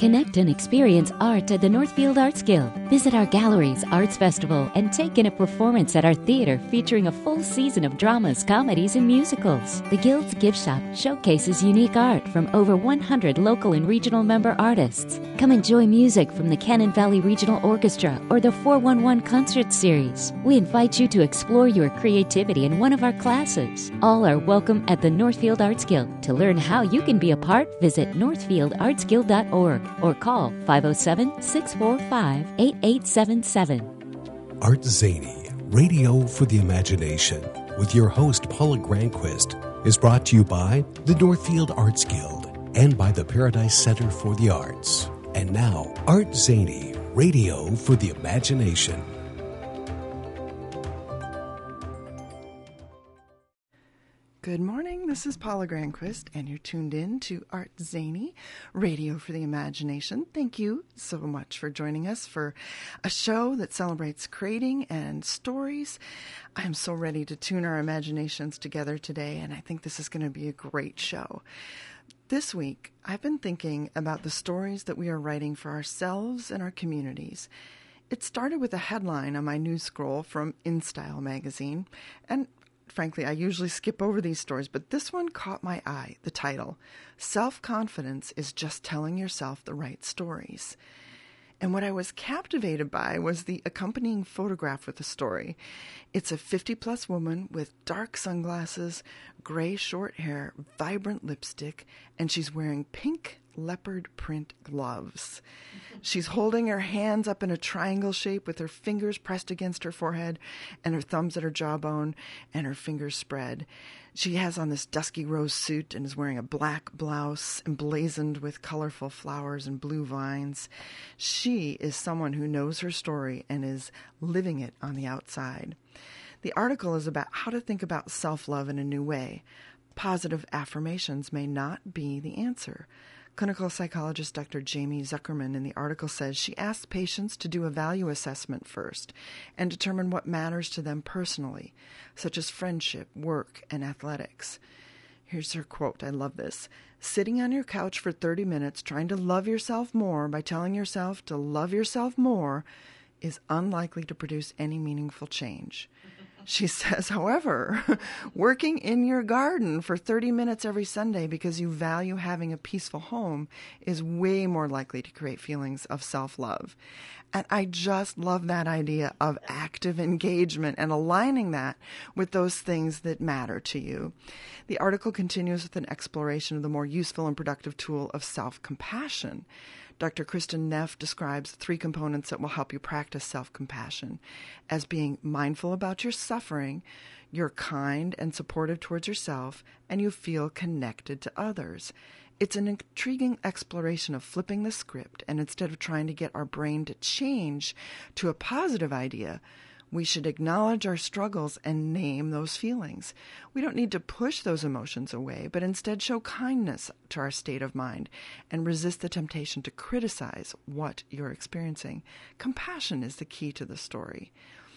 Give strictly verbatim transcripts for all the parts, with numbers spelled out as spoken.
Connect and experience art at the Northfield Arts Guild. Visit our galleries, arts festival, and take in a performance at our theater featuring a full season of dramas, comedies, and musicals. The Guild's gift shop showcases unique art from over one hundred local and regional member artists. Come enjoy music from the Cannon Valley Regional Orchestra or the four one one Concert Series. We invite you to explore your creativity in one of our classes. All are welcome at the Northfield Arts Guild. To learn how you can be a part, visit northfield arts guild dot org or call five oh seven, six four five, eight eight seven seven. Art Zany, Radio for the Imagination, with your host Paula Granquist, is brought to you by the Northfield Arts Guild and by the Paradise Center for the Arts. And now, Art Zany, Radio for the Imagination. Good morning, this is Paula Granquist, and you're tuned in to Art Zany, Radio for the Imagination. Thank you so much for joining us for a show that celebrates creating and stories. I'm so ready to tune our imaginations together today, and I think this is going to be a great show. This week, I've been thinking about the stories that we are writing for ourselves and our communities. It started with a headline on my news scroll from InStyle magazine, and frankly, I usually skip over these stories, but this one caught my eye. The title, Self-Confidence is Just Telling Yourself the Right Stories. And what I was captivated by was the accompanying photograph with the story. It's a fifty-plus woman with dark sunglasses, gray short hair, vibrant lipstick, and she's wearing pink leopard print gloves. She's holding her hands up in a triangle shape with her fingers pressed against her forehead and her thumbs at her jawbone and her fingers spread. She has on this dusky rose suit and is wearing a black blouse emblazoned with colorful flowers and blue vines. She is someone who knows her story and is living it on the outside. The article is about how to think about self-love in a new way. Positive affirmations may not be the answer. Clinical psychologist Doctor Jamie Zuckerman in the article says she asks patients to do a value assessment first and determine what matters to them personally, such as friendship, work, and athletics. Here's her quote. I love this. Sitting on your couch for thirty minutes trying to love yourself more by telling yourself to love yourself more is unlikely to produce any meaningful change. She says, however, working in your garden for thirty minutes every Sunday because you value having a peaceful home is way more likely to create feelings of self-love. And I just love that idea of active engagement and aligning that with those things that matter to you. The article continues with an exploration of the more useful and productive tool of self-compassion. Doctor Kristen Neff describes three components that will help you practice self-compassion as being mindful about your suffering, you're kind and supportive towards yourself, and you feel connected to others. It's an intriguing exploration of flipping the script, and instead of trying to get our brain to change to a positive idea, we should acknowledge our struggles and name those feelings. We don't need to push those emotions away, but instead show kindness to our state of mind and resist the temptation to criticize what you're experiencing. Compassion is the key to the story.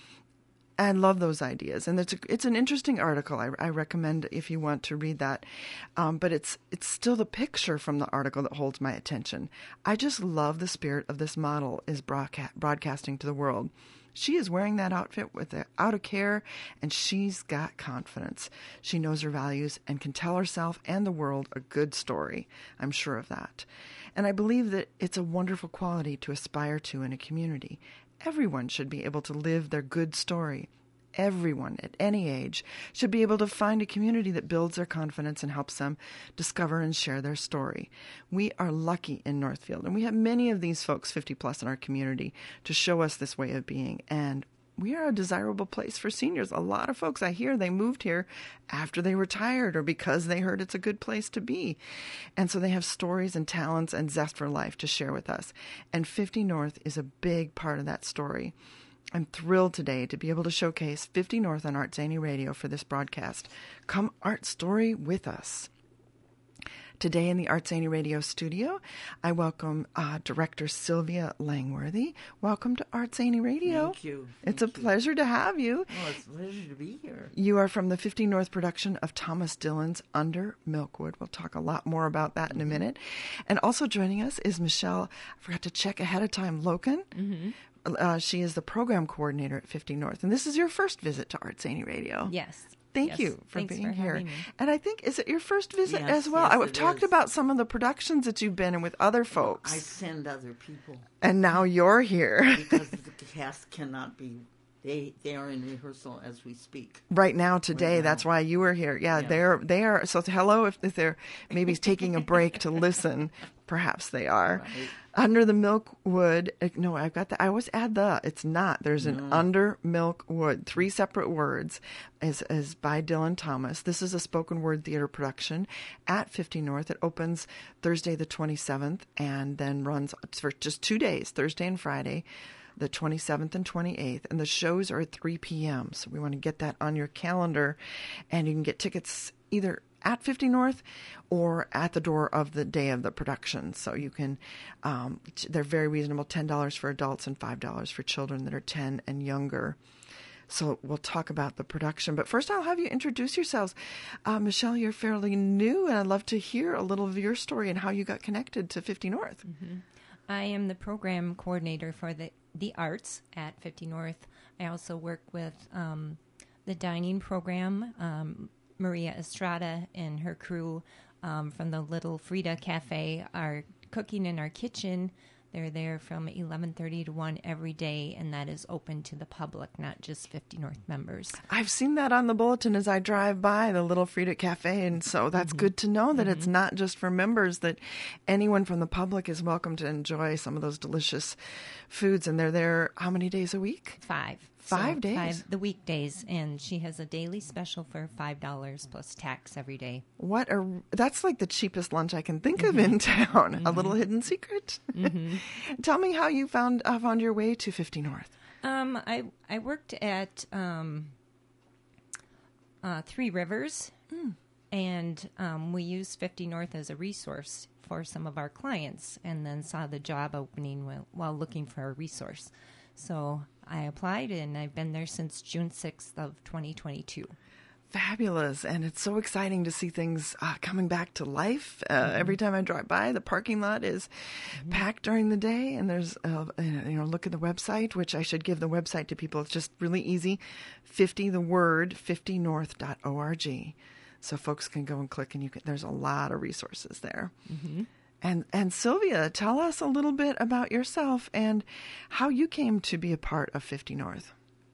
I love those ideas, and it's a, it's an interesting article. I, I recommend if you want to read that, um, but it's it's still the picture from the article that holds my attention. I just love the spirit of this model is broadcast, broadcasting to the world. She is wearing that outfit without a care, and she's got confidence. She knows her values and can tell herself and the world a good story. I'm sure of that. And I believe that it's a wonderful quality to aspire to in a community. Everyone should be able to live their good story. Everyone at any age should be able to find a community that builds their confidence and helps them discover and share their story. We are lucky in Northfield, and we have many of these folks, fifty plus in our community, to show us this way of being. And we are a desirable place for seniors. A lot of folks I hear, they moved here after they retired or because they heard it's a good place to be. And so they have stories and talents and zest for life to share with us. And fifty North is a big part of that story. I'm thrilled today to be able to showcase fifty North on Art Zany Radio for this broadcast. Come Art Story with us. Today in the Art Zany Radio studio, I welcome uh, Director Sylvia Langworthy. Welcome to Art Zany Radio. Thank you. Thank it's a you. pleasure to have you. Oh, it's a pleasure to be here. You are from the fifty North production of Thomas Dillon's Under Milkwood. We'll talk a lot more about that in a minute. And also joining us is Michelle, I forgot to check ahead of time, Loken. Mm-hmm. Uh, she is the program coordinator at fifty North. And this is your first visit to Art Zany Radio. Yes. Thank yes. you for Thanks being for here. Me. And I think, is it your first visit yes, as well? yes, I've talked is. about some of the productions that you've been in with other folks. I send other people. And now you're here. Because the cast cannot be, they they are in rehearsal as we speak. Right now, today, Right now. That's why you were here. Yeah, Yeah. they're, they are. So hello, if, if they're maybe taking a break to listen, perhaps they are. Right. Under the Milkwood, uh, no, I've got that. I always add the, it's not. There's an Under Milkwood, three separate words, is, is by Dylan Thomas. This is a spoken word theater production at fifty North. It opens Thursday the twenty-seventh and then runs for just two days, Thursday and Friday, the twenty-seventh and twenty-eighth. And the shows are at three p.m. So we want to get that on your calendar. And you can get tickets either at fifty North or at the door of the day of the production. So you can, um, they're very reasonable, ten dollars for adults and five dollars for children that are ten and younger. So we'll talk about the production. But first I'll have you introduce yourselves. Uh, Michelle, you're fairly new, and I'd love to hear a little of your story and how you got connected to fifty North. Mm-hmm. I am the program coordinator for the, the arts at fifty North. I also work with um, the dining program. Um, Maria Estrada and her crew um, from the Little Frida Cafe are cooking in our kitchen. They're there from eleven thirty to one every day, and that is open to the public, not just fifty North members. I've seen that on the bulletin as I drive by the Little Frida Cafe, and so that's mm-hmm. good to know that mm-hmm. it's not just for members, that anyone from the public is welcome to enjoy some of those delicious foods. And they're there how many days a week? Five. Five so days? Five, the weekdays, and she has a daily special for five dollars plus tax every day. What a, that's like the cheapest lunch I can think mm-hmm. of in town. Mm-hmm. A little hidden secret. Mm-hmm. Tell me how you found uh, found your way to fifty North. Um, I I worked at um, uh, Three Rivers, mm. and um, we used fifty North as a resource for some of our clients, and then saw the job opening while, while looking for a resource. So I applied, and I've been there since June sixth of twenty twenty-two. Fabulous. And it's so exciting to see things uh, coming back to life. Uh, mm-hmm. Every time I drive by, the parking lot is mm-hmm. packed during the day, and there's, uh, you know, look at the website, which I should give the website to people. It's just really easy. fifty, the word, fifty north dot org. So folks can go and click, and you can, there's a lot of resources there. Mm-hmm. And and Sylvia, tell us a little bit about yourself and how you came to be a part of fifty North.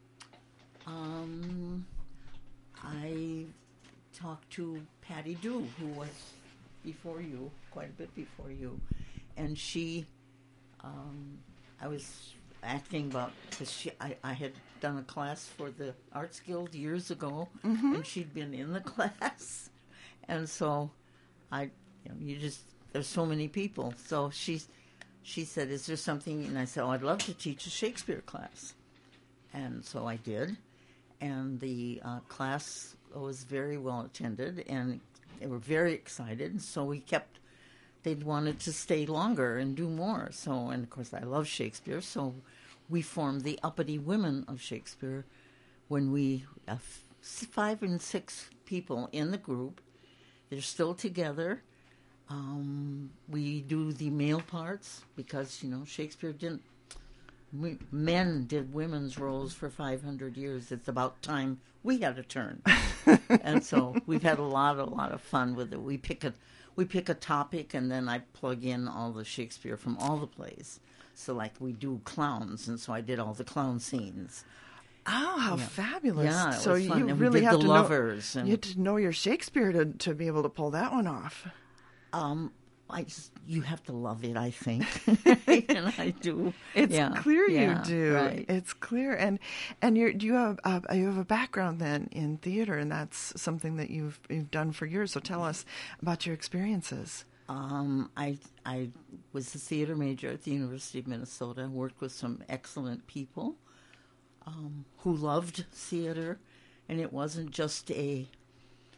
Um, I talked to Patty Dew, who was before you, quite a bit before you, and she, um, I was asking about, because she, I, I had done a class for the Arts Guild years ago, mm-hmm. and she'd been in the class, and so I, you know, you just, there's so many people. So she, she said, is there something? And I said, oh, I'd love to teach a Shakespeare class. And so I did. And the uh, class was very well attended, and they were very excited. And so we kept, they wanted to stay longer and do more. So, and of course, I love Shakespeare. So we formed the Uppity Women of Shakespeare when we, uh, five and six people in the group. They're still together. Um, we do the male parts because, you know, Shakespeare didn't, we, men did women's roles for five hundred years. It's about time we had a turn. And so we've had a lot, a lot of fun with it. We pick a, we pick a topic, and then I plug in all the Shakespeare from all the plays. So like we do clowns, and so I did all the clown scenes. Oh, how yeah. fabulous! Yeah, so you you really have the to lovers know, and you have to know your Shakespeare to to be able to pull that one off. Um, I just, you have to love it, I think, and I do. It's yeah. clear yeah, you do. Right. It's clear, and and you do you have uh, you have a background then in theater, and that's something that you've you've done for years. So tell us about your experiences. Um, I I was a theater major at the University of Minnesota. Worked with some excellent people um, who loved theater, and it wasn't just a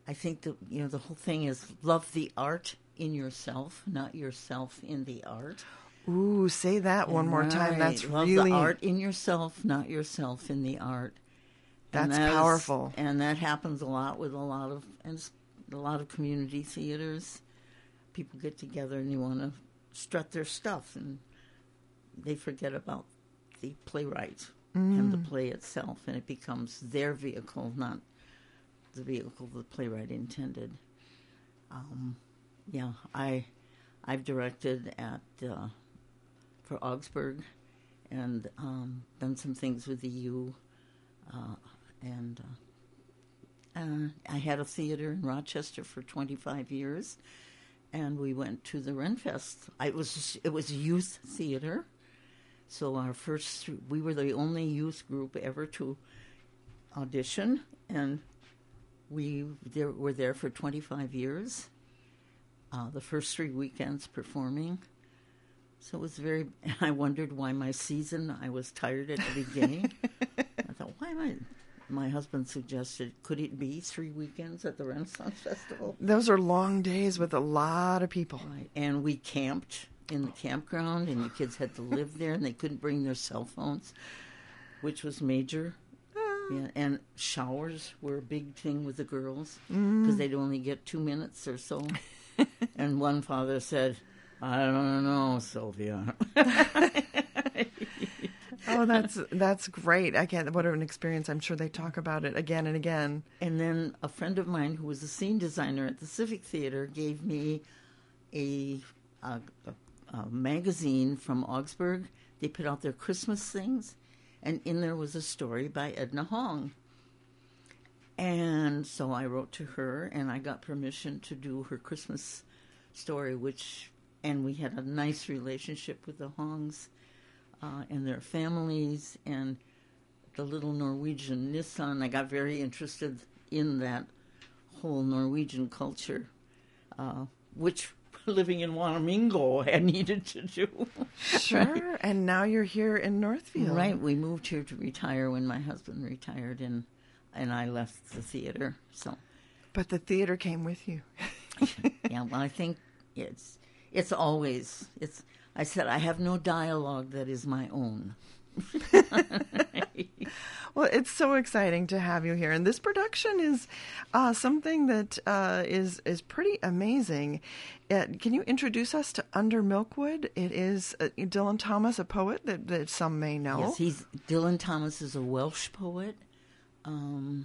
I think that, you know, the whole thing is love the art in yourself, not yourself in the art. Ooh, say that one more time. Right. That's Love really the art in yourself, not yourself in the art. That's and that powerful. Is, and that happens a lot with a lot of and a lot of community theaters. People get together and they want to strut their stuff, and they forget about the playwright mm. and the play itself, and it becomes their vehicle, not the vehicle the playwright intended. Um, yeah, I I've directed at uh, for Augsburg, and um, done some things with the U, uh, and uh, uh, I had a theater in Rochester for twenty-five years, and we went to the Renfest. I, it was it was a youth theater, so our first we were the only youth group ever to audition, and we there, were there for twenty-five years. Uh, the first three weekends performing. So it was very, I wondered why my season, I was tired at the beginning. I thought, why am I, my husband suggested, could it be three weekends at the Renaissance Festival? Those are long days with a lot of people. Right. And we camped in the campground, and the kids had to live there, and they couldn't bring their cell phones, which was major. Yeah, and showers were a big thing with the girls, because mm. they'd only get two minutes or so. And one father said, I don't know, Sylvia. Oh, that's that's great. I can't, what an experience. I'm sure they talk about it again and again. And then a friend of mine who was a scene designer at the Civic Theater gave me a, a, a, a magazine from Augsburg. They put out their Christmas things, and in there was a story by Edna Hong. And so I wrote to her, and I got permission to do her Christmas story, which, and we had a nice relationship with the Hongs uh, and their families, and the little Norwegian Nissan. I got very interested in that whole Norwegian culture, uh, which living in Wanamingo I needed to do. Sure, and now you're here in Northfield. Right, we moved here to retire when my husband retired, and and I left the theater. So, but the theater came with you. Yeah, well, I think it's it's always it's. I said I have no dialogue that is my own. Well, it's so exciting to have you here, and this production is uh, something that uh, is is pretty amazing. Uh, can you introduce us to Under Milkwood? It is uh, Dylan Thomas, a poet that, that some may know. Yes, he's Dylan Thomas is a Welsh poet. Um,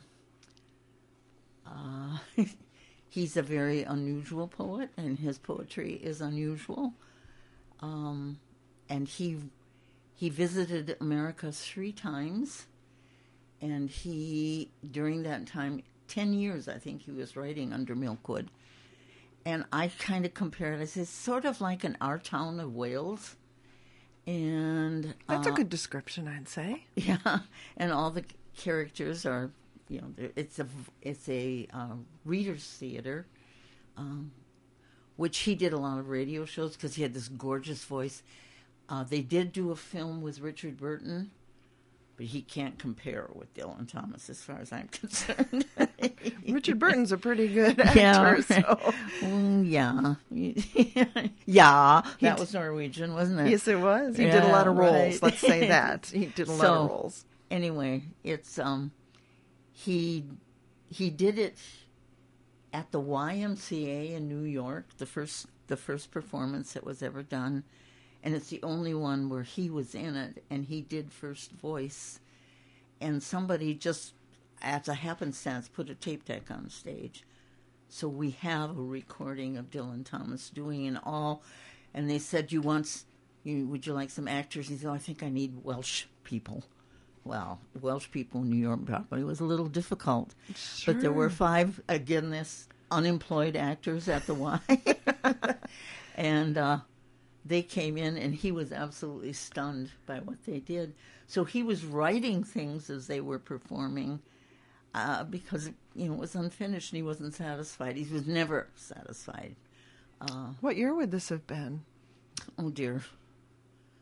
uh, he's a very unusual poet, and his poetry is unusual. Um, and he he visited America three times, and he, during that time, ten years, I think he was writing Under Milkwood. And I kind of compared it, it's sort of like an Our Town of Wales. And that's uh, a good description, I'd say. Yeah, and all the characters are, you know, it's a it's a uh, reader's theater, um, which he did a lot of radio shows because he had this gorgeous voice. Uh, they did do a film with Richard Burton, but he can't compare with Dylan Thomas as far as I'm concerned. Richard Burton's a pretty good actor. Yeah, so. mm, yeah, yeah. That d- was Norwegian, wasn't it? Yes, it was. He yeah, did a lot of roles. Right. Let's say that he did a lot so, of roles. Anyway, it's um, he he did it at the Y M C A in New York. The first the first performance that was ever done. And it's the only one where he was in it, and he did first voice. And somebody just, as a happenstance, put a tape deck on stage. So we have a recording of Dylan Thomas doing it all. And they said, "You want, you, would you like some actors?" He said, "Oh, I think I need Welsh people." Well, Welsh people in New York probably was a little difficult. Sure. But there were five, again, this unemployed actors at the Y. and, uh, they came in, and he was absolutely stunned by what they did. So he was writing things as they were performing uh, because, you know, it was unfinished, and he wasn't satisfied. He was never satisfied. Uh, what year would this have been? oh, dear.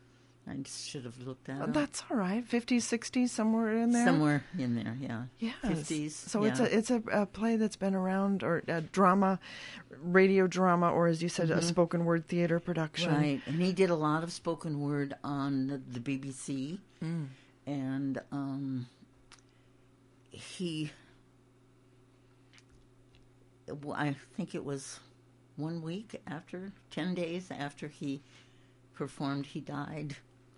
I should have looked that up. That's all right. fifties, sixties, somewhere in there. Somewhere in there, yeah. Yes. fifties. So yeah. it's a it's a, a play that's been around, or a drama, radio drama, or as you said, mm-hmm. a spoken word theater production. Right, and he did a lot of spoken word on the, the B B C, mm. and um, he, I think it was one week after, ten days after he performed, he died.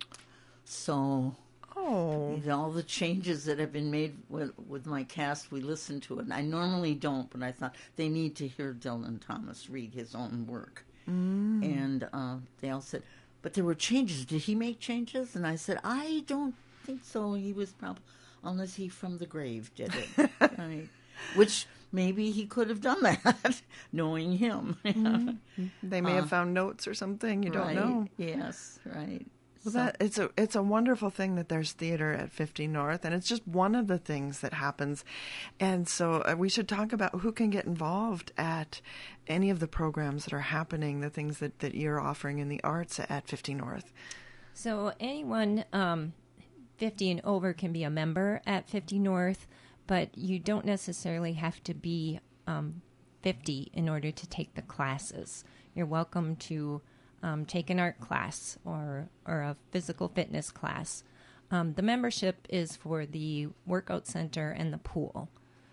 So, oh, all the changes that have been made with, with my cast, we listened to it. And I normally don't, but I thought they need to hear Dylan Thomas read his own work. Mm. And uh, they all said, but there were changes. Did he make changes? And I said, I don't think so. He was probably, unless he from the grave did it. Right. Which maybe he could have done that, knowing him. Mm-hmm. They may uh, have found notes or something. You right, don't know. Yes, right. Well, So- that it's a it's a wonderful thing that there's theater at fifty North, and it's just one of the things that happens. And so uh, we should talk about who can get involved at any of the programs that are happening, the things that, that you're offering in the arts at fifty North. So anyone um, fifty and over can be a member at fifty North, but you don't necessarily have to be um, fifty in order to take the classes. You're welcome to um, take an art class or, or a physical fitness class. Um, the membership is for the workout center and the pool,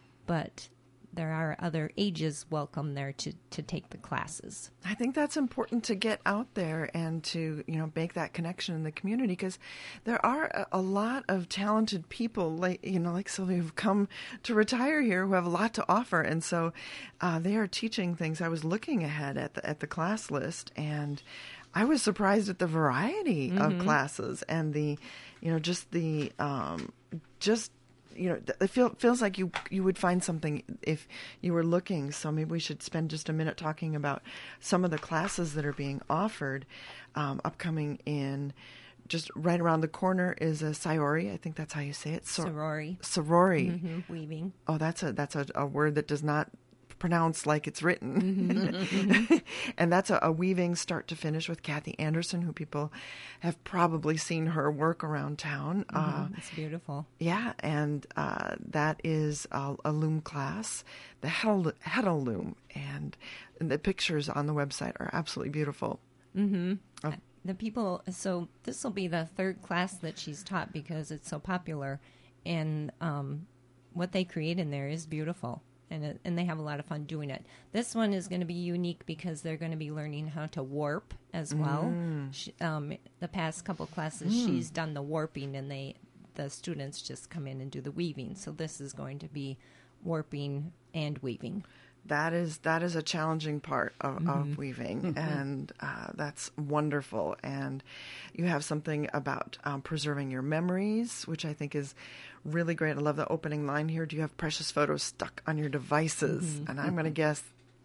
but there are other ages welcome there to, to take the classes. I think that's important to get out there and to, you know, make that connection in the community, because there are a, a lot of talented people, like, you know, like Sylvia, who've come to retire here, who have a lot to offer. And so uh, they are teaching things. I was looking ahead at the, at the class list, and I was surprised at the variety mm-hmm. of classes and the, you know, just the, um, just, you know, it feel, feels like you you would find something if you were looking. So maybe we should spend just a minute talking about some of the classes that are being offered. Um, upcoming in just right around the corner is a Sayori. I think that's how you say it. So, sorori. Sorori. Mm-hmm. Weaving. Oh, that's a that's a, a word that does not pronounce like it's written. Mm-hmm. And that's a, a weaving start to finish with Kathy Anderson, who people have probably seen her work around town. Mm-hmm. Uh, it's beautiful. yeah, and uh, that is a, a loom class, the Hedel, Hedel loom, and, and the pictures on the website are absolutely beautiful. Mm-hmm. Oh. The people, so this will be the third class that she's taught because it's so popular, and um, what they create in there is beautiful. And, it, and they have a lot of fun doing it. This one is going to be unique because they're going to be learning how to warp as well. Mm. She, um, the past couple classes, mm. she's done the warping, and they the students just come in and do the weaving. So this is going to be warping and weaving. That is that is a challenging part of, mm-hmm. of weaving, mm-hmm. and uh, that's wonderful. And you have something about um, preserving your memories, which I think is really great. I love the opening line here. Do you have precious photos stuck on your devices? Mm-hmm. And I'm going to guess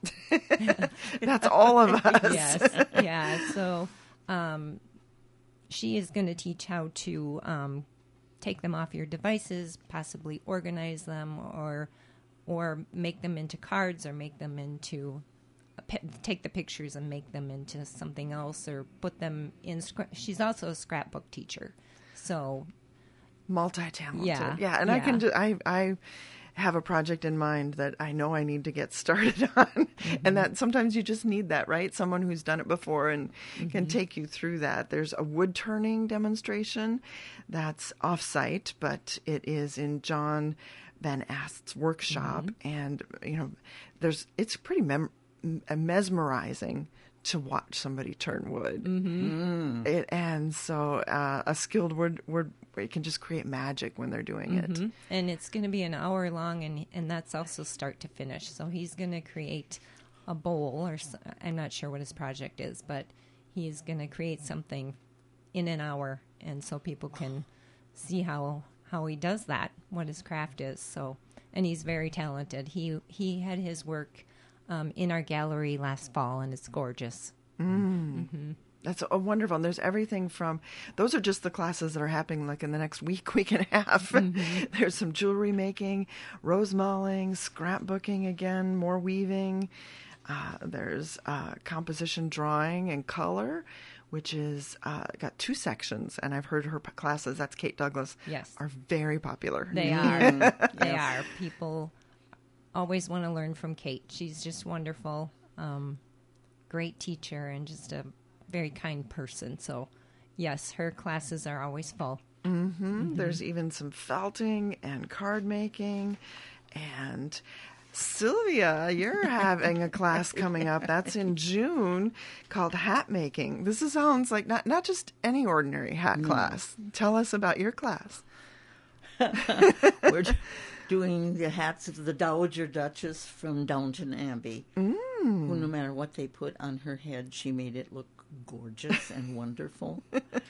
that's all of us. Yes, yeah. So um, she is going to teach how to um, take them off your devices, possibly organize them, or or make them into cards, or make them into, take the pictures and make them into something else, or put them in. She's also a scrapbook teacher, so multi-talented. Yeah, yeah, and yeah. I can do. I I have a project in mind that I know I need to get started on, mm-hmm. and that sometimes you just need that, right? Someone who's done it before and mm-hmm. can take you through that. There's a wood turning demonstration that's off-site, but it is in John Van Ast's workshop, mm-hmm. and you know, there's it's pretty mem- mesmerizing to watch somebody turn wood, mm-hmm. it, and so uh, a skilled wood wood it can just create magic when they're doing mm-hmm. it. And it's going to be an hour long, and and that's also start to finish. So he's going to create a bowl, or I'm not sure what his project is, but he's going to create something in an hour, and so people can see how. how he does that, what his craft is. So, and he's very talented. He he had his work um, in our gallery last fall, and it's gorgeous. Mm. Mm-hmm. That's a wonderful. And there's everything from, those are just the classes that are happening like in the next week, week and a half. Mm-hmm. There's some jewelry making, rose mauling, scrapbooking again, more weaving. Uh, there's uh, composition drawing and color, which is uh, got two sections, and I've heard her p- classes, that's Kate Douglas, Yes. are very popular. They are. They are. People always want to learn from Kate. She's just wonderful, um, great teacher, and just a very kind person. So, yes, her classes are always full. Mm-hmm. Mm-hmm. There's even some felting and card making, and Sylvia, you're having a class coming up. That's in June called hat making. This is, sounds like not, not just any ordinary hat No. class. Tell us about your class. We're doing the hats of the Dowager Duchess from Downton Abbey, Mm. who no matter what they put on her head, she made it look gorgeous and wonderful.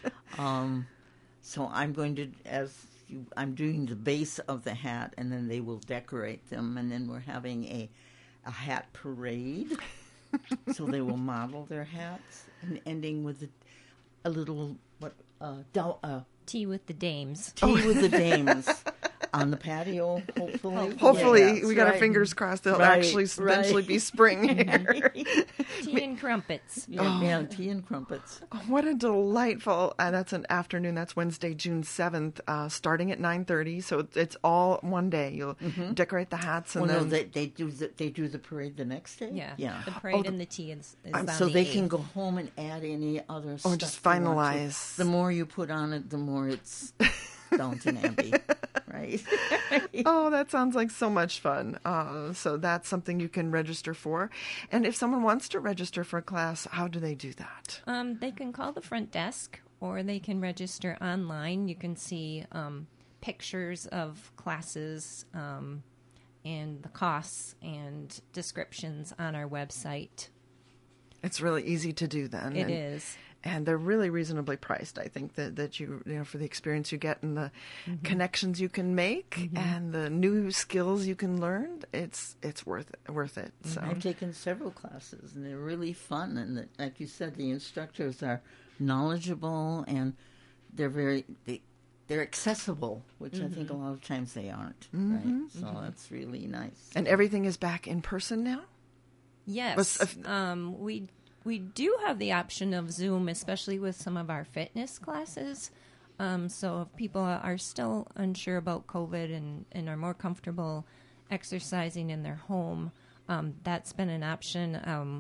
Um, so I'm going to, as you, I'm doing the base of the hat, and then they will decorate them, and then we're having a, a hat parade. So they will model their hats, and ending with a, a little, what, uh, dow, uh, Tea with the dames. tea with the dames on the patio, hopefully. Hopefully, Yes, we got our right. fingers crossed. There'll Right, actually eventually right. be spring here. Tea and crumpets. Yeah, yeah, tea and crumpets. Oh, what a delightful! Uh, that's an afternoon. That's Wednesday, June seventh, uh, starting at nine thirty. So it's, it's all one day. You'll decorate the hats, and Well, no, then they, they do the they do the parade the next day. Yeah. yeah. The parade Oh, the- and the tea is, is I'm- on So the they eighth. can go home and add any other Or stuff. just they want to. finalize. The more you put on it, the more it's Downton Abbey, right? Oh, that sounds like so much fun. Uh, so that's something you can register for. And if someone wants to register for a class, how do they do that? Um, they can call the front desk, or they can register online. You can see um, pictures of classes um, and the costs and descriptions on our website. It's really easy to do then. It and, is. And they're really reasonably priced. I think that, that you, you know, for the experience you get and the connections you can make and the new skills you can learn, it's it's worth it, worth it. So I've taken several classes, and they're really fun. And the, like you said, the instructors are knowledgeable, and they're very they, they're accessible, which I think a lot of times they aren't. Right, so that's really nice. and everything is back in person now. Yes. Was- if- um, we we do have the option of Zoom, especially with some of our fitness classes. Um, so if people are still unsure about COVID and, and are more comfortable exercising in their home, um, that's been an option. Um,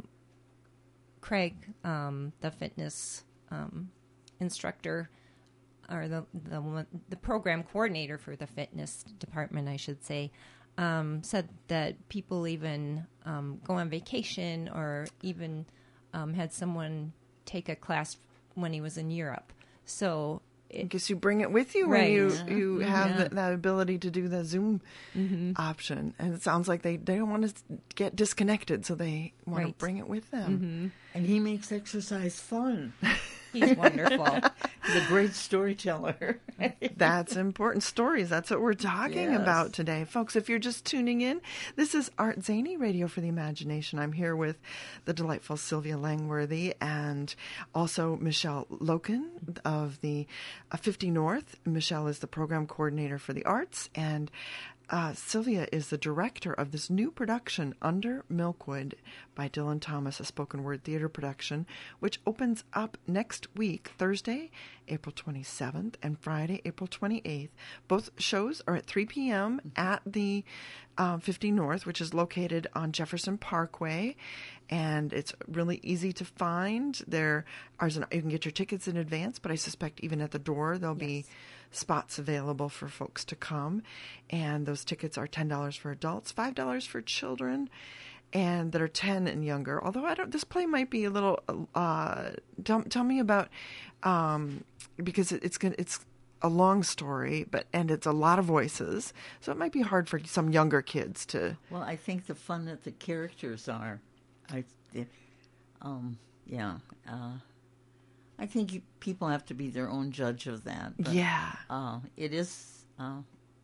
Craig, um, the fitness um, instructor, or the the one- the program coordinator for the fitness department, I should say, um, said that people even um, go on vacation, or even um, had someone take a class when he was in Europe. So I it, guess you bring it with you when Right. you Yeah. you have Yeah. that, that ability to do the Zoom option, and it sounds like they, they don't want to get disconnected, so they want to Right. bring it with them. And he makes exercise fun. he's wonderful. He's a great storyteller. That's important. Stories. That's what we're talking Yes. about today. Folks, if you're just tuning in, this is Art Zany, Radio for the Imagination. I'm here with the delightful Sylvia Langworthy and also Michelle Loken of the uh, fifty North. Michelle is the program coordinator for the arts, and Uh, Sylvia is the director of this new production, Under Milkwood, by Dylan Thomas, a spoken word theater production, which opens up next week, Thursday, April twenty-seventh, and Friday, April twenty-eighth. Both shows are at three p.m. at the uh, fifty North, which is located on Jefferson Parkway, and it's really easy to find. There are, you can get your tickets in advance, but I suspect even at the door there'll be spots available for folks to come, and those tickets are ten dollars for adults, five dollars for children, and that are ten and younger. Although I don't, this play might be a little. Uh, tell, tell me about um, because it, it's gonna it's a long story, but and it's a lot of voices, so it might be hard for some younger kids to. Well, I think the fun that the characters are, I, it, um, yeah, uh, I think you, people have to be their own judge of that. But, Yeah. uh, it is. Uh,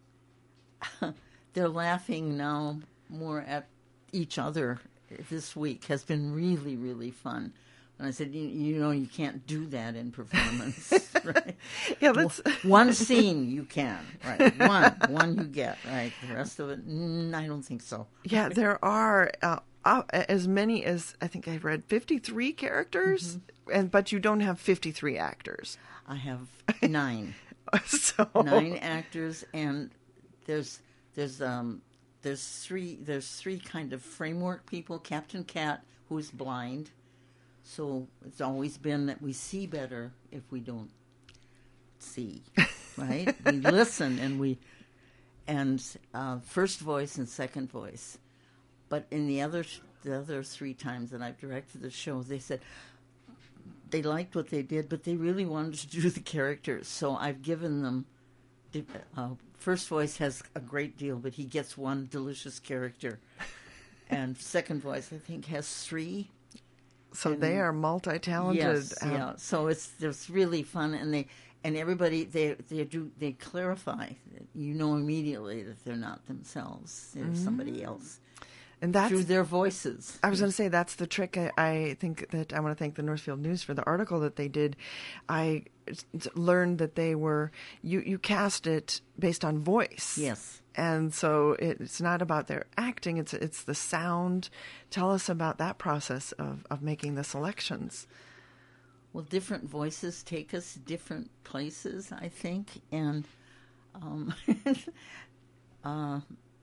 they're laughing now more at each other. This week has been really, really fun. And I said, you, you know, you can't do that in performance, right? Yeah, let's. One scene you can, right? One, one you get, right? The rest of it, mm, I don't think so. Yeah, there are uh, uh, as many as, I think I've read fifty-three characters, mm-hmm. and but you don't have fifty-three actors. I have nine. so Nine actors, and there's there's um there's three there's three kind of framework people. Captain Cat, who's blind, so it's always been that we see better if we don't see, right? We listen, and we and uh, first voice and second voice. But in the other the other three times that I've directed the show, they said they liked what they did, but they really wanted to do the characters. So I've given them, uh, first voice has a great deal, but he gets one delicious character. And second voice, I think, has three. So and they are multi-talented. Yes, um, yeah. So it's it's really fun, and they and everybody they they do they clarify. You know immediately that they're not themselves; they're mm-hmm. somebody else. And that's, through their voices. I was going to say that's the trick. I, I think that I want to thank the Northfield News for the article that they did. I learned that they were you, you cast it based on voice. Yes, and so it, it's not about their acting. It's it's the sound. Tell us about that process of, of making the selections. Well, different voices take us different places, I think, and um, uh,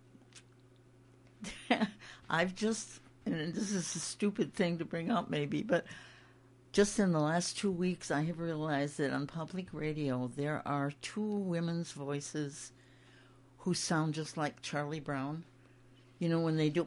I've just, and this is a stupid thing to bring up maybe, but just in the last two weeks I have realized that on public radio there are two women's voices who sound just like Charlie Brown. You know, when they do,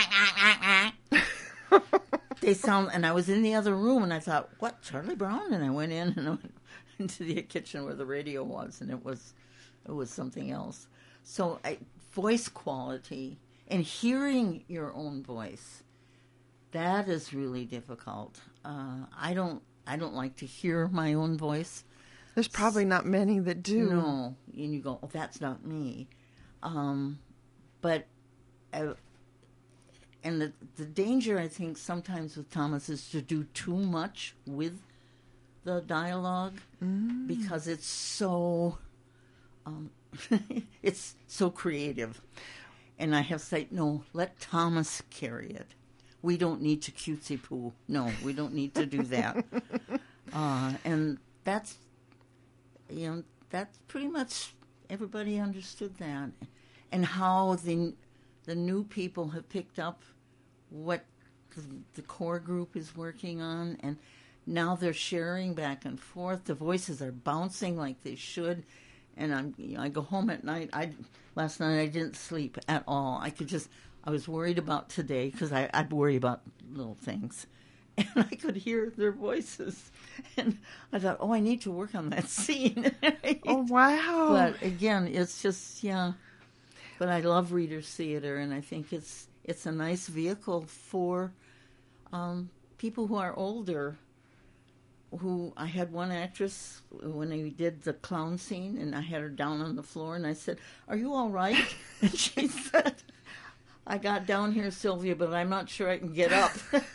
they sound, and I was in the other room and I thought, what, Charlie Brown? And I went in and I went into the kitchen where the radio was, and it was, it was something else. So I, voice quality and hearing your own voice, that is really difficult. Uh, I don't I don't like to hear my own voice. There's probably not many that do. No, and you go, oh, that's not me. Um, but, uh, and the, the danger, I think, sometimes with Thomas is to do too much with the dialogue mm. because it's so, um, it's so creative. And I have said, no, let Thomas carry it. We don't need to cutesy poo. No, we don't need to do that. uh, and that's, you know, that's pretty much everybody understood that. And how the the new people have picked up what the, the core group is working on. And now they're sharing back and forth. The voices are bouncing like they should. And I'm, you know, I go home at night. I last night I didn't sleep at all. I could just, I was worried about today because I I'd worry about little things, and I could hear their voices, and I thought, oh, I need to work on that scene. Right? Oh wow! But again, it's just yeah. But I love Reader's Theater, and I think it's it's a nice vehicle for um, people who are older. Who I had one actress when we did the clown scene, and I had her down on the floor, and I said, "Are you all right?" And she said, "I got down here, Sylvia, but I'm not sure I can get up."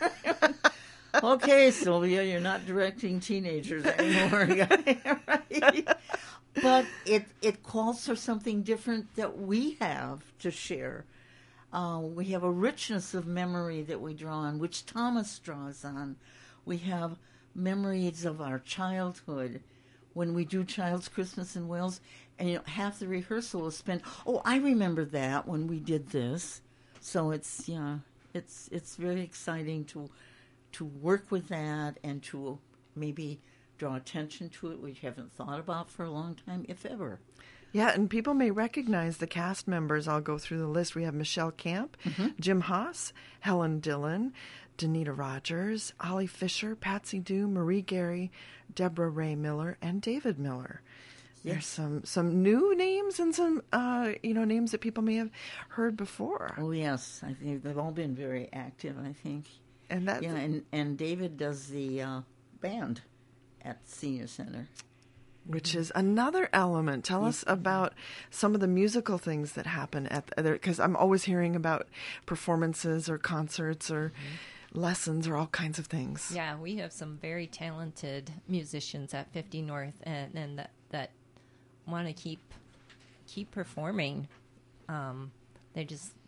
Okay, Sylvia, you're not directing teenagers anymore, right? But it it calls for something different that we have to share. Uh, we have a richness of memory that we draw on, which Thomas draws on. We have memories of our childhood when we do Child's Christmas in Wales, and you know half the rehearsal is spent, oh, I remember that when we did this. So it's yeah, it's it's very exciting to to work with that and to maybe draw attention to it we haven't thought about for a long time, if ever. Yeah, and people may recognize the cast members. I'll go through the list. We have Michelle Camp, mm-hmm. Jim Haas, Helen Dillon, Danita Rogers, Ollie Fisher, Patsy Dew, Marie Gary, Deborah Ray Miller, and David Miller. Yes. There's some, some new names and some uh, you know names that people may have heard before. Oh yes, I think they've all been very active. I think, and that yeah, and and David does the uh, band at the Senior Center, which is another element. Tell us about some of the musical things that happen at there, because I'm always hearing about performances or concerts or. Mm-hmm. Lessons or all kinds of things. Yeah, we have some very talented musicians at fifty North, and, and that that want to keep keep performing. Um, they just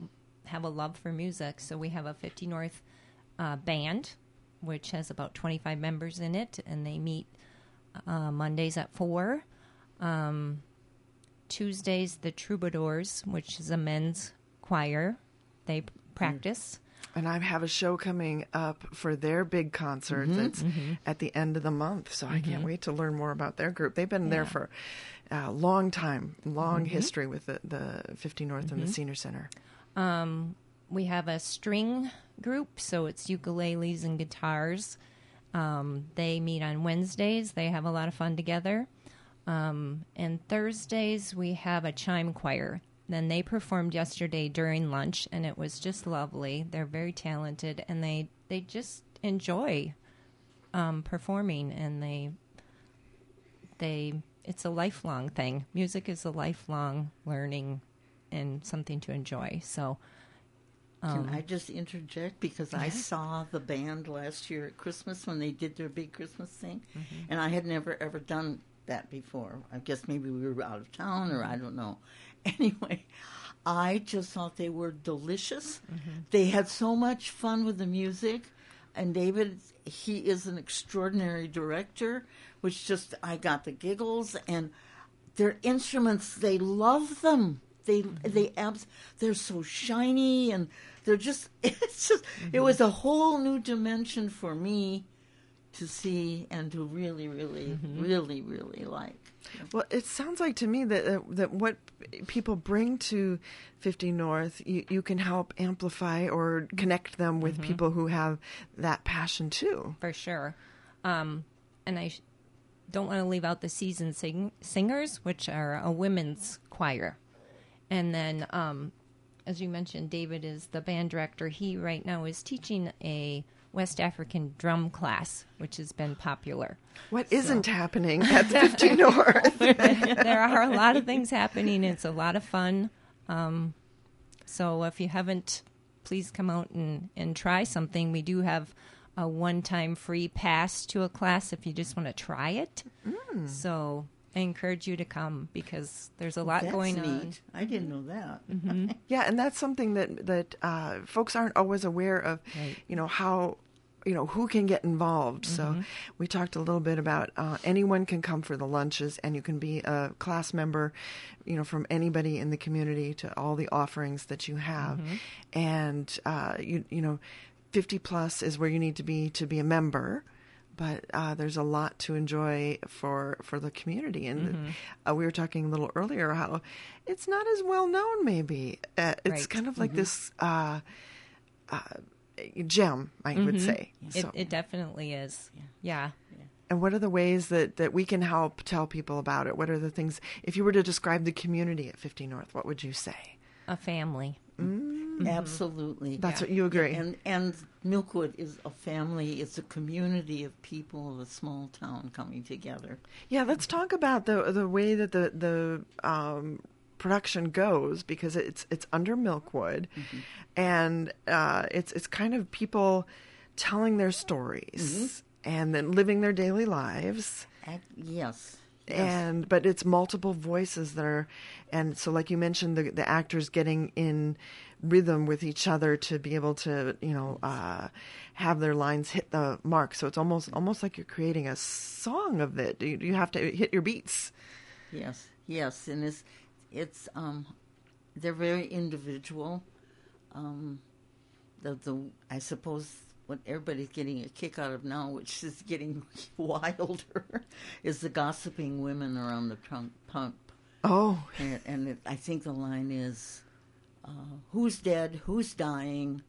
have a love for music. So we have a fifty North uh, band, which has about twenty-five members in it, and they meet uh, Mondays at four. Um, Tuesdays, the Troubadours, which is a men's choir. They practice. And I have a show coming up for their big concert mm-hmm, that's mm-hmm. at the end of the month. So mm-hmm. I can't wait to learn more about their group. They've been yeah. there for a long time, long mm-hmm. history with the, the fifty North mm-hmm. and the Senior Center. Um, we have a string group, so it's ukuleles and guitars. Um, they meet on Wednesdays. They have a lot of fun together. Um, and Thursdays, we have a chime choir. Then they performed yesterday during lunch, and it was just lovely. They're very talented, and they, they just enjoy um, performing, and they they it's a lifelong thing. Music is a lifelong learning and something to enjoy. So, um, can I just interject? Because yeah. I saw the band last year at Christmas when they did their big Christmas thing, mm-hmm. and I had never ever done that before. I guess maybe we were out of town, or I don't know. Anyway, I just thought they were delicious. Mm-hmm. They had so much fun with the music. And David, he is an extraordinary director, which just, I got the giggles. And their instruments, they love them. They, mm-hmm. they, abs- they're so shiny, and they're just, it's just, mm-hmm. it was a whole new dimension for me to see and to really, really, mm-hmm. really, really like. Well, it sounds like to me that uh, that what people bring to fifty North, you, you can help amplify or connect them with mm-hmm. people who have that passion too. For sure. Um, and I sh- don't want to leave out the seasoned sing- singers, which are a women's choir. And then, um, as you mentioned, David is the band director. He right now is teaching a West African drum class, which has been popular. What so. isn't happening at fifty North? There are a lot of things happening. It's a lot of fun. Um, so if you haven't, please come out and, and try something. We do have a one-time free pass to a class if you just want to try it. Mm. So I encourage you to come because there's a lot that's going neat. on. I didn't know that. Mm-hmm. Yeah, and that's something that that uh, folks aren't always aware of. Right. You know how. You know, who can get involved. Mm-hmm. So we talked a little bit about uh, anyone can come for the lunches, and you can be a class member, you know, from anybody in the community to all the offerings that you have. Mm-hmm. And, uh, you you know, fifty plus is where you need to be to be a member. But uh, there's a lot to enjoy for, for the community. And mm-hmm. uh, we were talking a little earlier how it's not as well known maybe. Uh, it's right. kind of like mm-hmm. this... Uh, uh, gem, I mm-hmm. would say. It, so. it definitely is. Yeah. yeah. yeah. And what are the ways that, that we can help tell people about it? What are the things, if you were to describe the community at fifty North, what would you say? A family. Mm-hmm. Absolutely. That's yeah. what you agree. And and Milkwood is a family. It's a community of people of a small town coming together. Yeah, let's talk about the the way that the, the um, production goes, because it's it's under Milkwood, mm-hmm. and uh, it's it's kind of people telling their stories mm-hmm. and then living their daily lives. At, yes. yes. And but it's multiple voices that are, and so like you mentioned, the the actors getting in rhythm with each other to be able to you know uh, have their lines hit the mark. So it's almost almost like you're creating a song of it. You, you have to hit your beats. Yes. Yes, and it's. It's um, they're very individual. Um, the the I suppose what everybody's getting a kick out of now, which is getting wilder, is the gossiping women around the trunk pump. Oh, and, and it, I think the line is, uh, "Who's dead? Who's dying?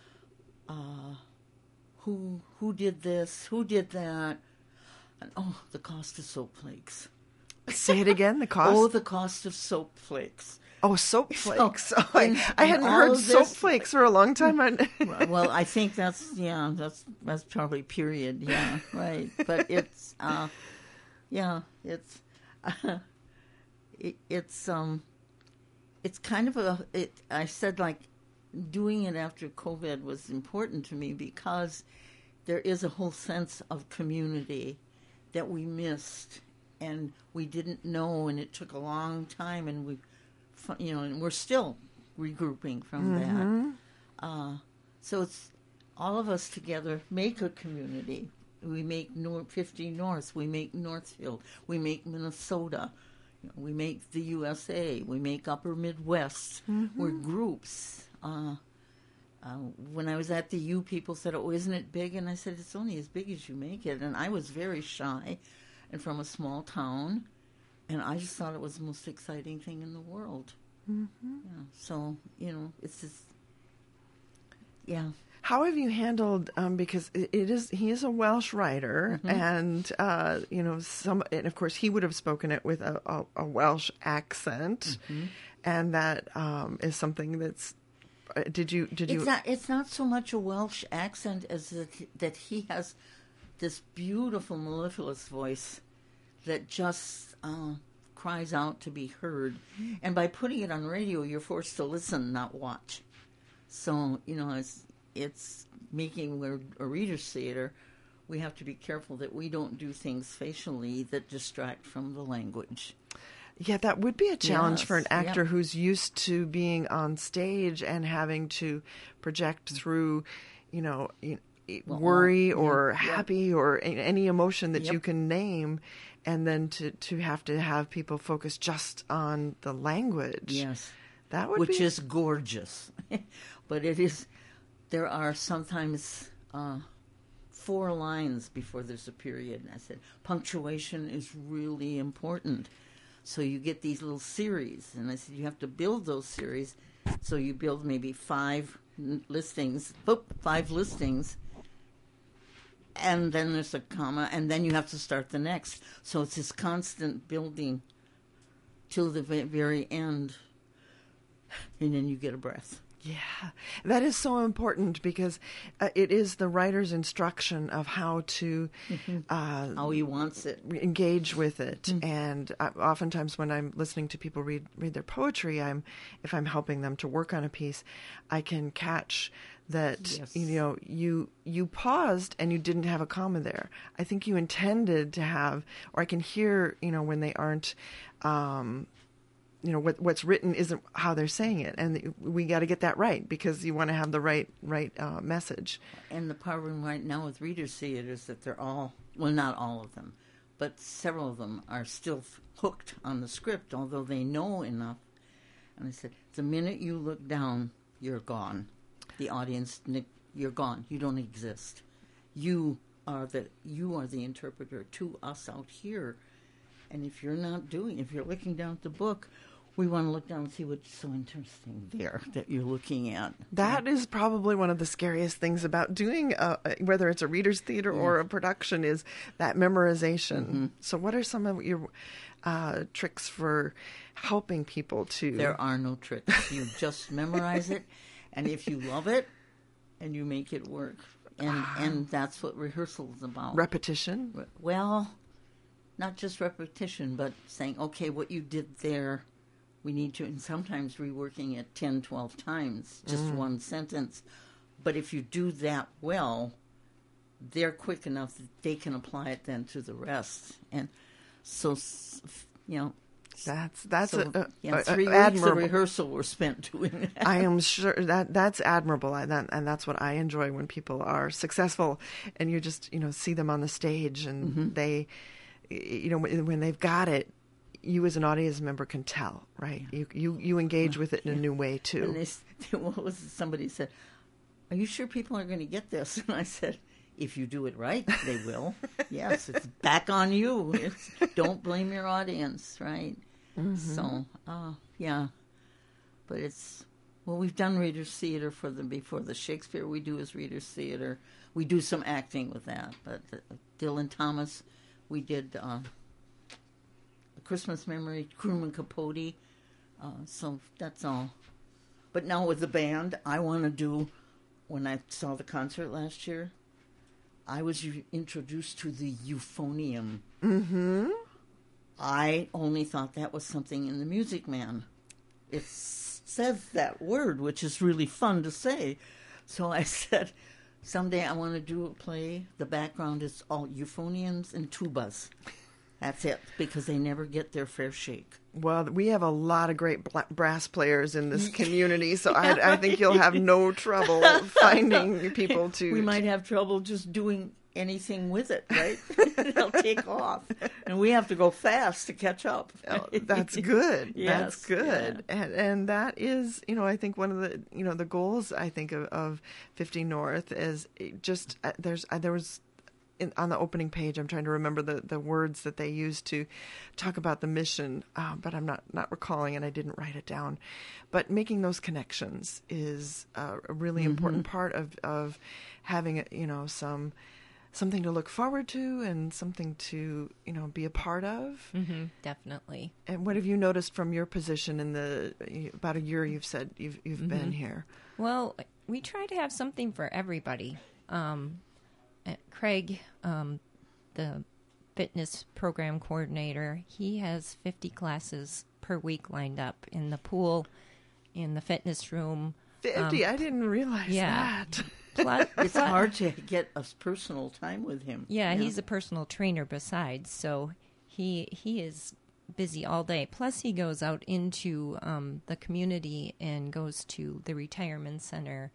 Uh, who who did this? Who did that? And oh, the cost of soap flakes." Say it again, the cost? Oh, the cost of soap flakes. Oh, soap flakes. So, oh, I, and, I hadn't heard this, soap flakes for a long time. Well, I think that's, yeah, that's that's probably period. Yeah, right. But it's, uh, yeah, it's, uh, it, it's, um, it's kind of a, it, I said like doing it after COVID was important to me because there is a whole sense of community that we missed. And we didn't know, and it took a long time, and we, you know, and we're still regrouping from mm-hmm. that. Uh, so it's all of us together make a community. We make North, fifty North. We make Northfield. We make Minnesota. You know, we make the U S A. We make Upper Midwest. Mm-hmm. We're groups. Uh, uh, when I was at the U, people said, "Oh, isn't it big?" And I said, "It's only as big as you make it." And I was very shy, and from a small town, and I just thought it was the most exciting thing in the world. Mm-hmm. Yeah. So you know, it's just, yeah. How have you handled, um, because it, it is, he is a Welsh writer, mm-hmm. and, uh, you know, some, and of course he would have spoken it with a, a, a Welsh accent, mm-hmm. and that um, is something that's, uh, did you, did you? It's not, it's not so much a Welsh accent as that, that he has this beautiful mellifluous voice that just uh, cries out to be heard. Mm-hmm. And by putting it on radio, you're forced to listen, not watch. So, you know, it's, it's making we're a reader's theater. We have to be careful that we don't do things facially that distract from the language. Yeah, that would be a challenge yes, for an actor yeah. who's used to being on stage and having to project through, you know, well, worry yeah, or yeah. happy or any emotion that yep. you can name, and then to, to have to have people focus just on the language. Yes. That would Which be... is gorgeous. But it is... There are sometimes uh, four lines before there's a period. And I said, punctuation is really important. So you get these little series. And I said, you have to build those series. So you build maybe five listings, boop, five listings. And then there's a comma. And then you have to start the next. So it's this constant building till the very end. And then you get a breath. Yeah, that is so important because uh, it is the writer's instruction of how to mm-hmm. uh, how he wants it, engage with it. Mm-hmm. And uh, oftentimes, when I'm listening to people read read their poetry, I'm if I'm helping them to work on a piece, I can catch that yes. you know you you paused and you didn't have a comma there. I think you intended to have, or I can hear you know when they aren't. Um, You know what what's written isn't how they're saying it, and we got to get that right because you want to have the right right uh, message. And the problem right now with readers' theater is that they're all well, not all of them, but several of them are still hooked on the script, although they know enough. And I said, the minute you look down, you're gone. The audience, you're gone. You don't exist. You are the you are the interpreter to us out here. And if you're not doing, if you're looking down at the book, we want to look down and see what's so interesting there that you're looking at. That is probably one of the scariest things about doing, uh, whether it's a reader's theater yes. or a production, is that memorization. Mm-hmm. So what are some of your uh, tricks for helping people to... There are no tricks. You just memorize it, and if you love it, and you make it work. And, and that's what rehearsal is about. Repetition? Well, not just repetition, but saying, okay, what you did there... We need to, and sometimes reworking it ten, twelve times, just mm. one sentence. But if you do that well, they're quick enough that they can apply it then to the rest. And so, you know. That's that's so, a, a, yeah, a, three a, weeks admirable. of rehearsal were spent doing that. I am sure that that's admirable, I, that, and that's what I enjoy when people are successful, and you just you know see them on the stage, and mm-hmm. they, you know, when, when they've got it. You as an audience member can tell, right? You you, you engage with it in a new way too. And they, what was it? Somebody said, "Are you sure people are going to get this?" And I said, "If you do it right, they will." Yes, it's back on you. It's, don't blame your audience, right? Mm-hmm. So, uh, yeah, but it's well, we've done readers' theater for them before. The Shakespeare we do is readers' theater. We do some acting with that, but uh, Dylan Thomas, we did. Uh, Christmas Memory, Truman Capote, uh, so that's all. But now with the band, I want to do, when I saw the concert last year, I was u- introduced to the euphonium. Mm-hmm. I only thought that was something in The Music Man. It s- says that word, which is really fun to say. So I said, someday I want to do a play. The background is all euphoniums and tubas. That's it, because they never get their fair shake. Well, we have a lot of great bla- brass players in this community, so I, I think you'll have no trouble finding people to... We might have trouble just doing anything with it, right? They'll take off. And we have to go fast to catch up. Oh, that's good. Yes, that's good. yeah. And, and that is, you know, I think one of the, you know, the goals, I think, of, of fifty North is just, uh, there's, uh, there was... In, on the opening page, I'm trying to remember the, the words that they used to talk about the mission, uh, but I'm not, not recalling, and I didn't write it down. But making those connections is uh, a really mm-hmm. important part of, of having, you know, some something to look forward to and something to, you know, be a part of. Mm-hmm, definitely. And what have you noticed from your position in the about a year you've said you've you've mm-hmm. been here? Well, we try to have something for everybody. Um, Craig, um, the fitness program coordinator, he has fifty classes per week lined up in the pool, in the fitness room. fifty? Um, I didn't realize yeah. that. Plus, it's hard to get a personal time with him. Yeah, yeah, he's a personal trainer besides, so he he is busy all day. Plus, he goes out into um, the community and goes to the retirement center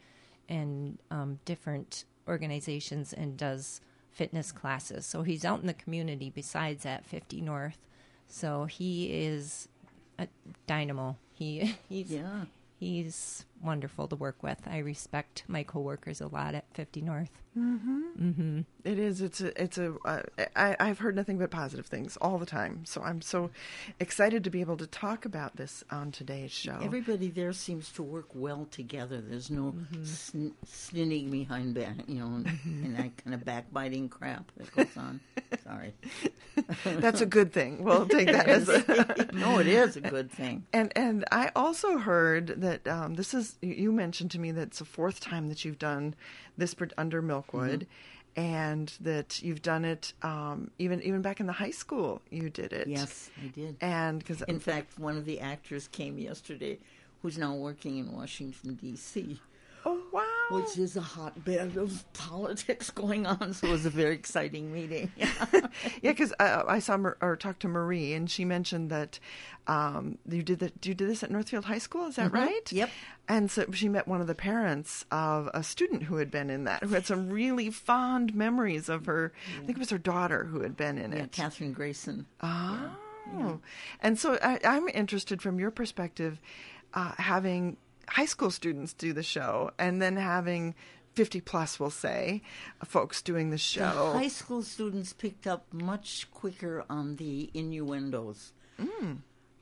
and um, different organizations and does fitness classes. So he's out in the community besides at fifty North. So he is a dynamo. He he's yeah. he's wonderful to work with. I respect my coworkers a lot at fifty North. Mm-hmm. Mm-hmm. It is. It's a. It's a. Uh, I, I've heard nothing but positive things all the time. So I'm so excited to be able to talk about this on today's show. Everybody there seems to work well together. There's no mm-hmm. sn- sninning behind back, you know, and, and that kind of backbiting crap that goes on. Sorry. That's a good thing. We'll take that as a... No, it is a good thing. And and I also heard that um, this is. You mentioned to me that it's the fourth time that you've done this under Milkwood, mm-hmm. and that you've done it um, even even back in the high school. You did it. Yes, I did. And because in fact, one of the actors came yesterday, who's now working in Washington D C Oh wow! Which is a hotbed of politics going on. So it was a very exciting meeting. Yeah, because uh, I saw Mar- or talked to Marie, and she mentioned that um, you did that. You did this at Northfield High School. Is that mm-hmm. right? Yep. And so she met one of the parents of a student who had been in that, who had some really fond memories of her. Yeah. I think it was her daughter who had been in yeah, it. Catherine Grayson. Oh, yeah. And so I, I'm interested from your perspective, uh, having high school students do the show, and then having fifty plus, we'll say, folks doing the show. The high school students picked up much quicker on the innuendos, mm.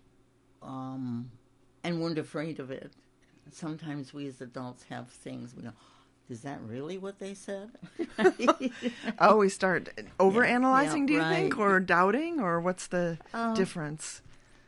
um, and weren't afraid of it. Sometimes we as adults have things we go, is that really what they said? Oh, we start overanalyzing, yeah, yeah, do you right. think, or doubting, or what's the um, difference?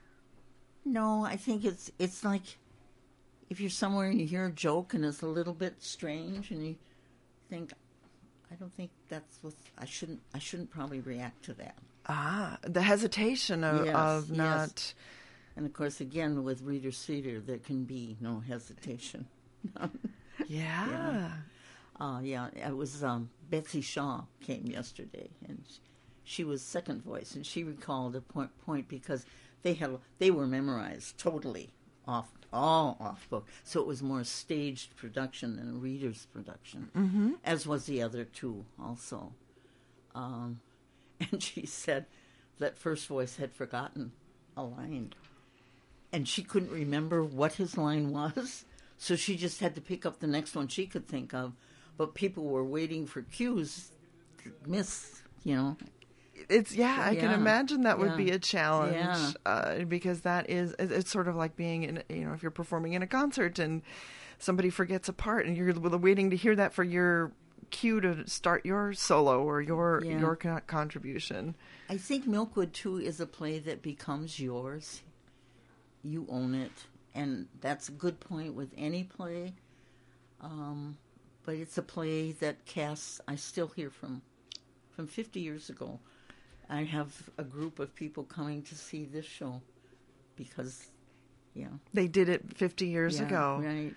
No, I think it's it's like if you're somewhere and you hear a joke and it's a little bit strange and you think, I don't think that's what I shouldn't I shouldn't probably react to that. Ah, the hesitation of, yes, of yes. not. And of course, again with Reader Streeter, there can be no hesitation. Yeah. Yeah. Uh, yeah, it was um, Betsy Shaw came yesterday, and she was second voice, and she recalled a point, point because they had they were memorized totally off, all off book, so it was more staged production than a reader's production, mm-hmm. as was the other two also. Um, and she said that first voice had forgotten a line, and she couldn't remember what his line was. So she just had to pick up the next one she could think of, but people were waiting for cues to miss, you know. It's yeah, I yeah. can imagine that would yeah. be a challenge yeah. uh, because that is it's sort of like being in, you know, if you're performing in a concert and somebody forgets a part and you're waiting to hear that for your cue to start your solo or your yeah. your co- contribution. I think Milkwood too is a play that becomes yours. You own it. And that's a good point with any play. Um, but it's a play that casts, I still hear from from fifty years ago. I have a group of people coming to see this show because, yeah. They did it fifty years yeah, ago. Right.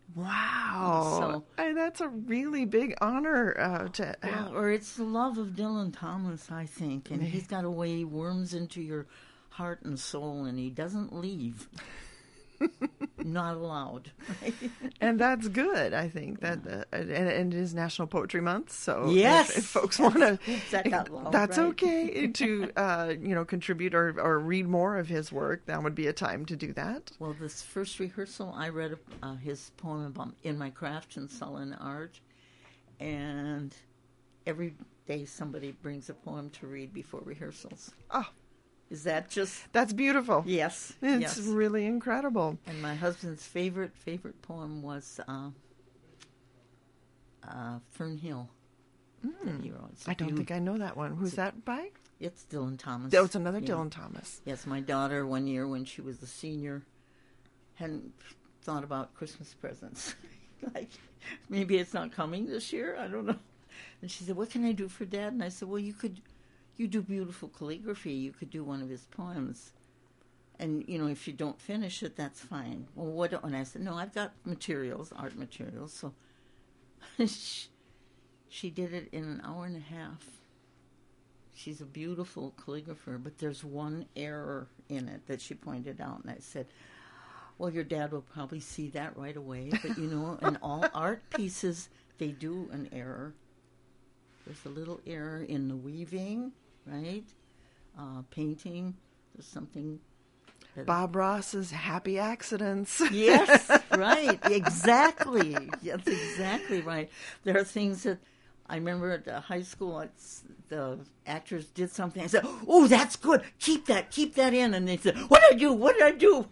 Wow. So- I, that's a really big honor uh, to Well, have. or it's the love of Dylan Thomas, I think. And he's got a way he worms into your heart and soul, and he doesn't leave. Not allowed. Right? And that's good, I think. That uh, and, and it is National Poetry Month, so Yes. if, if folks want to, That got loud, that's right? okay to uh, you know contribute or, or read more of his work. That would be a time to do that. Well, this first rehearsal, I read uh, his poem about In My Craft and Sullen Art. And every day somebody brings a poem to read before rehearsals. Oh, Is that just... that's beautiful. Yes. It's yes. really incredible. And my husband's favorite, favorite poem was uh, uh, Fern Hill. that he wrote. It's I don't beau- think I know that one. Who's that by? It's Dylan Thomas. Oh, it's another Yeah. Dylan Thomas. Yes, my daughter, one year when she was a senior, hadn't thought about Christmas presents. Like, maybe it's not coming this year. I don't know. And she said, "What can I do for Dad?" And I said, "Well, you could, you do beautiful calligraphy. You could do one of his poems. And, you know, if you don't finish it, that's fine." Well, what? do-" And I said, "No, I've got materials, art materials." So she, she did it in an hour and a half. She's a beautiful calligrapher, but there's one error in it that she pointed out. And I said, "Well, your dad will probably see that right away. But, you know, in all art pieces, they do an error. There's a little error in the weaving, right? Uh, painting, there's something. That Bob Ross's Happy Accidents. Yes, right. Exactly. That's exactly right. There are things that I remember at the high school, it's, the actors did something. I said, "Oh, that's good. Keep that. Keep that in." And they said, "What did I do? What did I do?"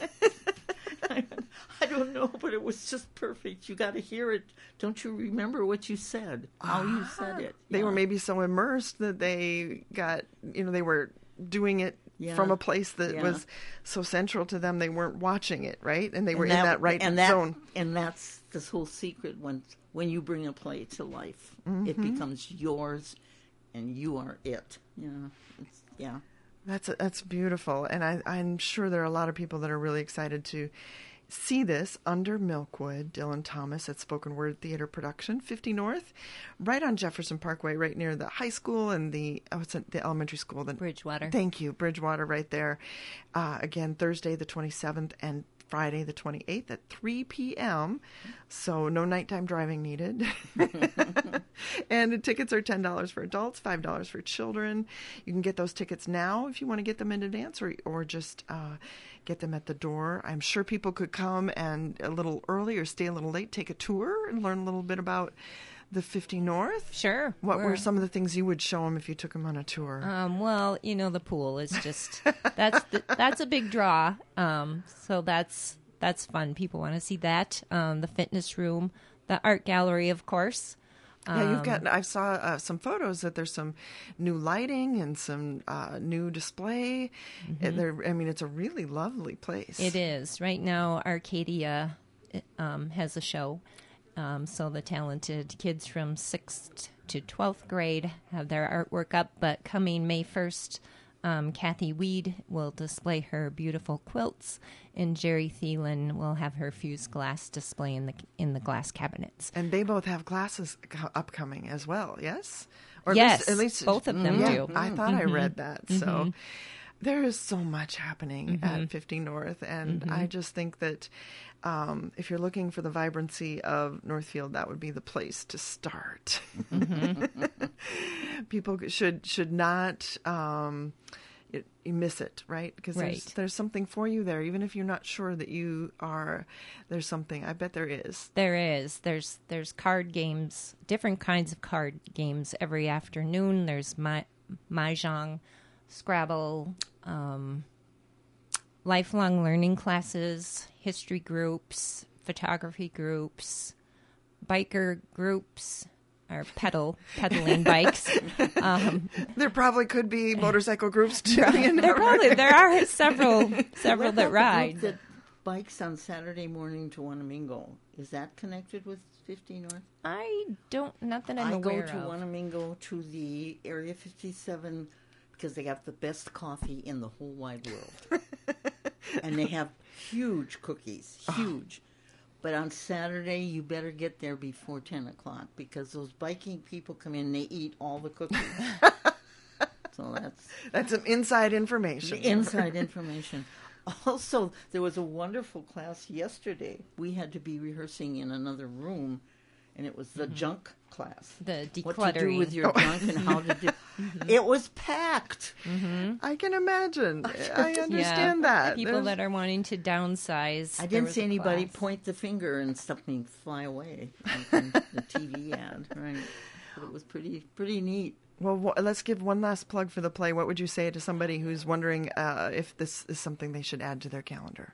I, I don't know, but it was just perfect. You got to hear it. Don't you remember what you said? How you said it? They were Yeah. maybe so immersed that they got, you know, they were doing it Yeah. from a place that Yeah. was so central to them. They weren't watching it, right? And they were And in that right and that, zone. And that's this whole secret. When when you bring a play to life, Mm-hmm. it becomes yours, and you are it. Yeah, it's, yeah. That's that's beautiful, and I, I'm sure there are a lot of people that are really excited to see this under Milkwood. Dylan Thomas at Spoken Word Theater Production, fifty North, right on Jefferson Parkway, right near the high school and the oh, it's the elementary school. The, Bridgewater. Thank you, Bridgewater, right there. Uh, again, Thursday the twenty-seventh and Friday the twenty-eighth at three p.m. So no nighttime driving needed. And the tickets are ten dollars for adults, five dollars for children. You can get those tickets now if you want to get them in advance, or or just uh, get them at the door. I'm sure people could come and a little early or stay a little late, take a tour and learn a little bit about the fifty North. Sure. What we're- were some of the things you would show them if you took them on a tour? Um, well, you know, the pool is just that's the, that's a big draw. Um, so that's that's fun. People want to see that. Um, the fitness room, the art gallery, of course. Yeah, you've got. I saw uh, some photos that there's some new lighting and some uh, new display. And there, I mean, it's a really lovely place. It is right now. Arcadia um, has a show, um, so the talented kids from sixth to twelfth grade have their artwork up. But coming May first, um, Kathy Weed will display her beautiful quilts, and Jerry Thielen will have her fused glass display in the in the glass cabinets. And they both have classes co- upcoming as well. Yes. Or Yes, at least, both of them yeah, do. Mm-hmm. I thought I read that. So there is so much happening Mm-hmm. at fifty North, and I just think that um, if you're looking for the vibrancy of Northfield, that would be the place to start. People should should not um, it, you miss it, right? Because there's Right. there's something for you there, even if you're not sure that you are. There's something. I bet there is. There is. There's there's card games, different kinds of card games every afternoon. There's ma- mahjong, Scrabble, um, lifelong learning classes, history groups, photography groups, biker groups, or pedal pedaling bikes. Um, There probably could be motorcycle groups too. You know, there probably right? there are several several What that about the ride. group that bikes on Saturday morning to Wanamingo. Is that connected with fifty North? I don't nothing I'm I go aware to of. Wanamingo to the Area fifty-seven because they got the best coffee in the whole wide world. And they have huge cookies, huge. But on Saturday, you better get there before ten o'clock because those biking people come in, they eat all the cookies. So that's... That's some inside information. The inside information. Also, there was a wonderful class yesterday. We had to be rehearsing in another room, and it was the mm-hmm. junk class. The decluttering. What to do with your oh. junk and how to do... Mm-hmm. It was packed. Mm-hmm. I can imagine. I understand yeah. that. People There's... that are wanting to downsize. I didn't see anybody class. point the finger and something fly away like the T V ad, right? But it was pretty pretty neat. Well, w- let's give one last plug for the play. What would you say to somebody who's wondering uh, if this is something they should add to their calendar?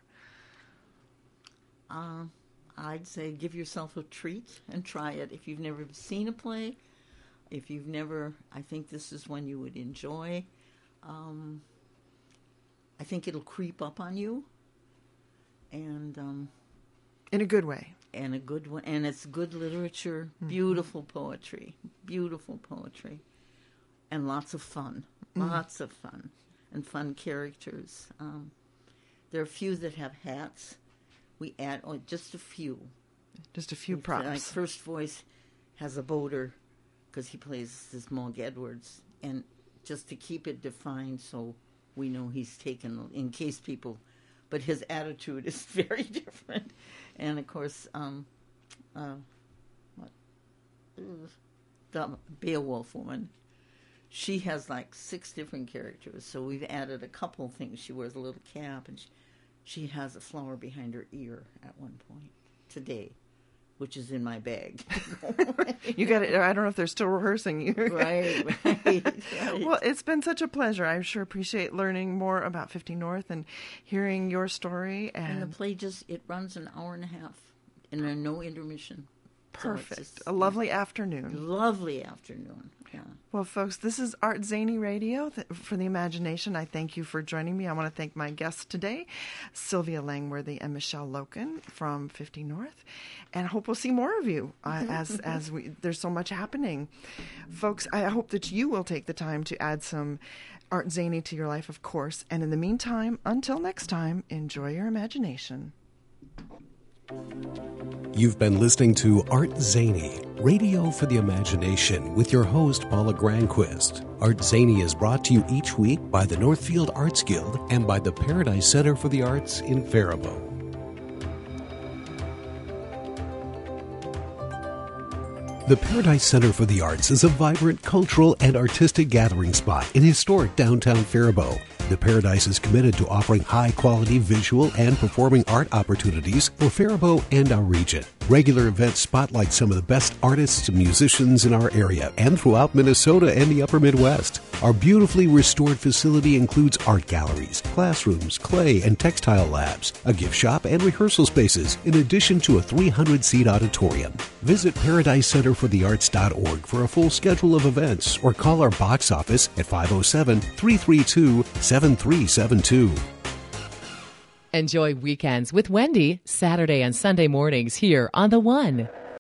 Uh, I'd say give yourself a treat and try it. If you've never seen a play, if you've never, I think this is one you would enjoy. Um, I think it'll creep up on you. And um, in a good way. And a good one. And it's good literature, mm-hmm. beautiful poetry, beautiful poetry. And lots of fun, mm. lots of fun, and fun characters. Um, there are a few that have hats. We add oh, just a few. Just a few we, props. Like First Voice has a boater because he plays this Mog Edwards. And just to keep it defined so we know he's taken, in case people... But his attitude is very different. And, of course, um, uh, what, the Beowulf woman... She has like six different characters, so we've added a couple things. She wears a little cap, and she, she has a flower behind her ear at one point today, which is in my bag. You got it. I don't know if they're still rehearsing you. Right, right, right. Well, it's been such a pleasure. I sure appreciate learning more about fifty North and hearing your story. And, and the play just, it runs an hour and a half, and there's no intermission. Perfect. So just, a lovely yeah. afternoon. Lovely afternoon. Yeah. Well, folks, this is Art Zany Radio for the Imagination. I thank you for joining me. I want to thank my guests today, Sylvia Langworthy and Michelle Loken from fifty North, and I hope we'll see more of you uh, as as we there's so much happening. Folks, I hope that you will take the time to add some Art Zany to your life, of course. And in the meantime, until next time, enjoy your imagination. You've been listening to Art Zany, Radio for the Imagination, with your host, Paula Granquist. Art Zany is brought to you each week by the Northfield Arts Guild and by the Paradise Center for the Arts in Faribault. The Paradise Center for the Arts is a vibrant cultural and artistic gathering spot in historic downtown Faribault. The Paradise is committed to offering high-quality visual and performing art opportunities for Faribault and our region. Regular events spotlight some of the best artists and musicians in our area and throughout Minnesota and the upper Midwest. Our beautifully restored facility includes art galleries, classrooms, clay and textile labs, a gift shop, and rehearsal spaces, in addition to a three hundred seat auditorium. Visit paradise center for the arts dot org for a full schedule of events or call our box office at five oh seven, three three two, seven three seven two. Enjoy weekends with Wendy, Saturday and Sunday mornings here on The One.